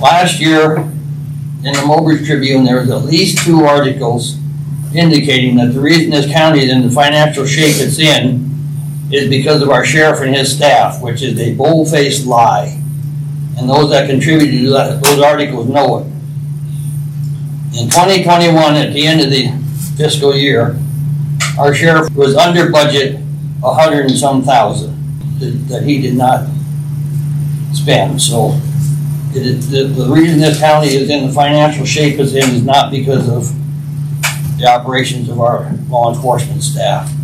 Last year, in the Mobridge Tribune, there was at least 2 articles indicating that the reason this county is in the financial shape it's in is because of our sheriff and his staff, which is a bold-faced lie. And those that contributed to those articles know it. In 2021, at the end of the fiscal year, our sheriff was under budget 100 and some thousand that he did not spend. So the reason this county is in the financial shape it's in is not because of the operations of our law enforcement staff.